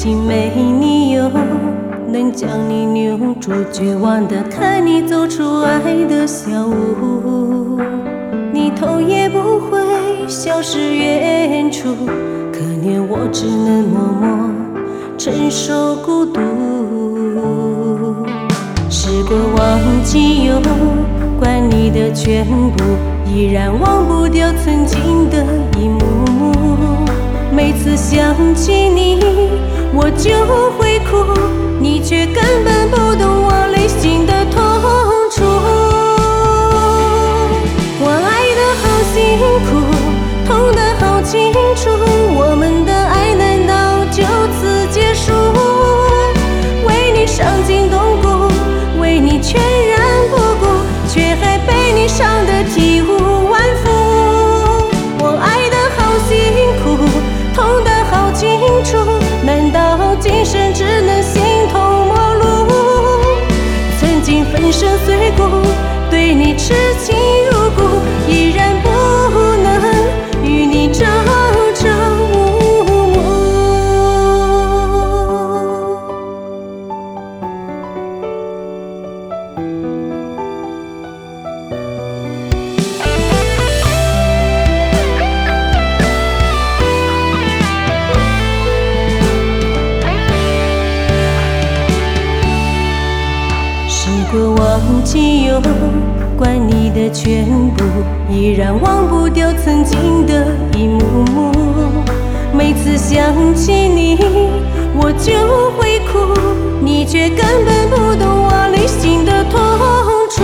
情没理由能将你留住，绝望的看你走出爱的小屋，你头也不回，消失远处，可怜我只能默默承受孤独。时过忘记又管你的全部，依然忘不掉曾经的一幕幕。每次想起你，我就会哭，你却根本不懂我内心的痛楚。我爱得好辛苦，痛得好清楚，我们的爱难道就此结束？为你伤筋动骨，为你全然不顾，却还被你伤得体无完肤。我爱得好辛苦，痛得好清楚，难道今生只能形同陌路？曾经粉身碎骨，对你痴情如故，依然不能与你朝朝暮暮。时过忘记又管你的全部，依然忘不掉曾经的一幕幕。每次想起你，我就会哭，你却根本不懂我内心的痛楚。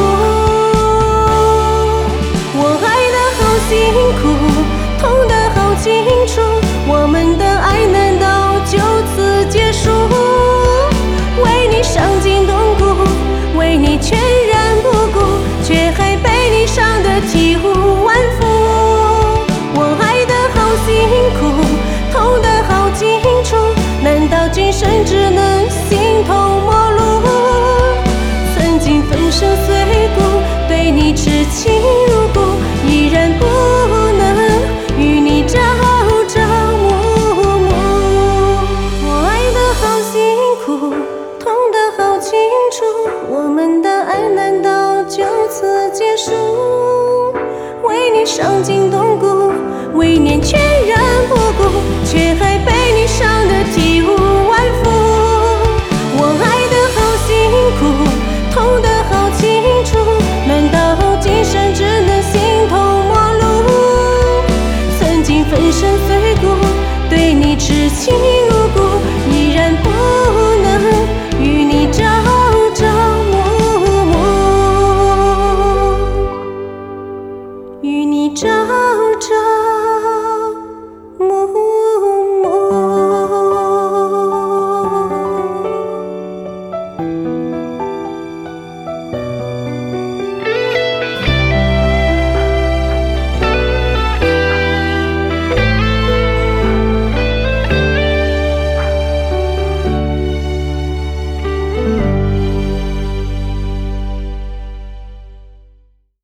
我爱得好辛苦，痛得好清楚，我们的爱难道就此结束？为你伤筋动骨，为你全然不顾，却还被你伤得体无完肤。我爱得好辛苦，痛得好清楚，难道今生只能形同陌路？曾经粉身碎骨，对你痴情如故，依然不能与你朝朝暮暮。我爱得好辛苦，痛得好清楚，我们的爱难道就此结束？为你伤筋动骨，为你全然不顾，却还被你伤得体无完肤。我爱得好辛苦，痛得好清楚，难道今生只能形同陌路？曾经粉身碎骨，对你痴情如故，依然不能与你朝朝暮暮，与你朝